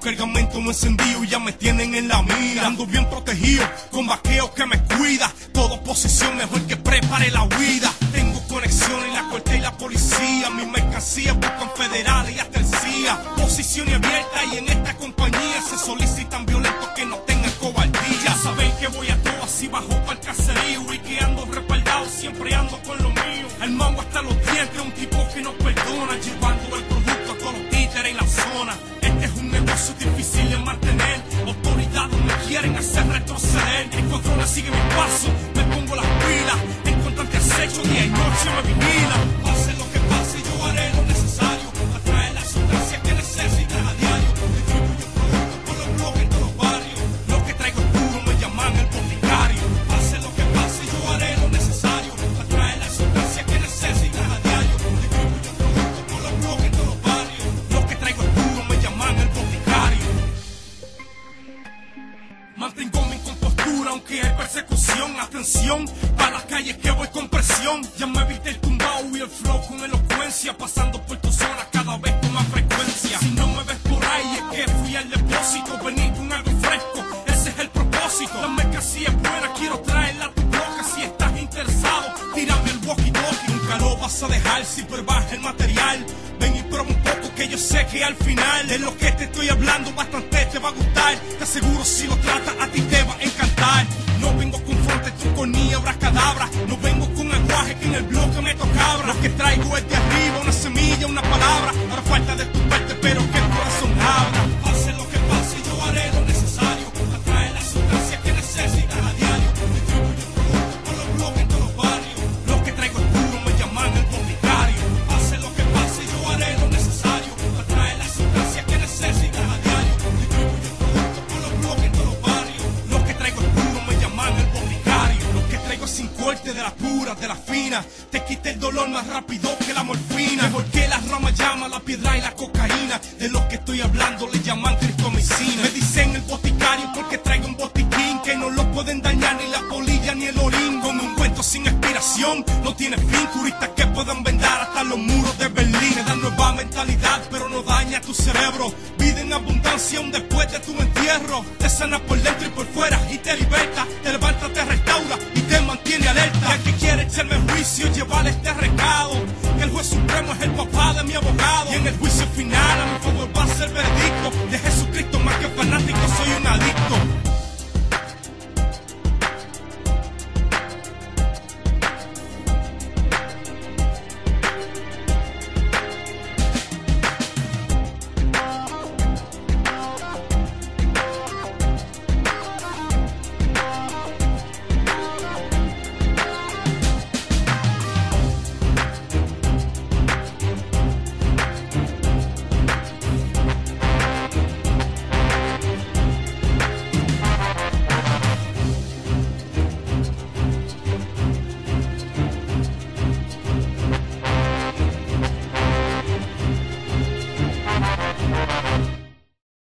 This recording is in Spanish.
cargamento no encendido y ya me tienen en la mira. Ando bien protegido, con vaqueo que me cuida. Todo oposición mejor que prepare la huida. Tengo conexión en la corte y la policía. Mis mercancías buscan federales y hasta el CIA. Posición abierta y en esta compañía se solicitan violentos que no tengan cobardía. Saben que voy a todo así bajo para el caserío y que ando respaldado, siempre ando con lo mío. El mango hasta los dientes, un tipo que no perdona, llevando el producto a todos los títeres en la zona. Este es un negocio difícil de mantener. Autoridades me quieren hacer retroceder. El control sigue mi paso, me pongo las pilas. En constante acecho, día y noche me vigila. Pase lo que pase, yo haré lo necesario. Atraer las sustancias que necesitas a diario. Distribuyo productos por los bloques en todos los barrios. Lo que traigo es puro, me llaman el boticario. Pase lo que pase, yo haré lo necesario. Atraer las sustancias que necesitas a diario. Distribuyo productos por los bloques en todos los barrios. Lo que traigo es puro, me llaman el boticario. Mantengo mi compostura aunque hay persecución. Atención, para las calles que voy con presión. Ya me viste el tumbao y el flow con elocuencia. Pasando por tu zona cada vez con más frecuencia. Si no me ves por ahí es que fui al depósito. Venir con algo fresco, ese es el propósito. La mercancía es buena, quiero traerla a tu bloque. Si estás interesado, tírame el walkie-talkie. Nunca lo vas a dejar si pruebas el material. Ven y prueba un poco que yo sé que al final de lo que te estoy hablando bastante te va a gustar. Te aseguro si lo tratas a ti te va a encantar. No vengo con fronte, truco ni abracadabra. No vengo con aguaje que en el bloque me tocabra. Lo que traigo es de arriba, una semilla, una palabra. Ahora falta de tu parte, pero que el corazón abra. Pase lo que pase, yo haré lo necesario. Atrae las sustancias que necesitas a diario. Distribuyo productos por los bloques en todos los barrios. Lo que traigo es puro, me llaman el boticario. Pase lo que pase, yo haré lo necesario. Atrae las sustancias que necesitas a diario. Distribuyo productos por los bloques en todos los barrios. Lo que traigo es puro, me llaman el boticario. Lo que traigo es sin corte, de las puras, de las finas. Te quita el dolor más rápido que la morfina. Mejor que las ramas llama la piedra y la cocaína. De lo que estoy hablando le llaman criptomicina. Me dicen el boticario porque traigo un botiquín que no lo pueden dañar ni la polilla ni el orín. Con un cuento sin expiración, no tiene fin. Turistas que puedan vendar hasta los muros de Berlín. Me dan nueva mentalidad pero no daña tu cerebro. Vida en abundancia aún después de tu entierro. Te sana por dentro y por fuera y te liberta. Te levanta, te restaura y te mantiene alerta. Y el que quiere echarme juicio, llevarle este recado. Que el juez supremo es el papá de mi abogado.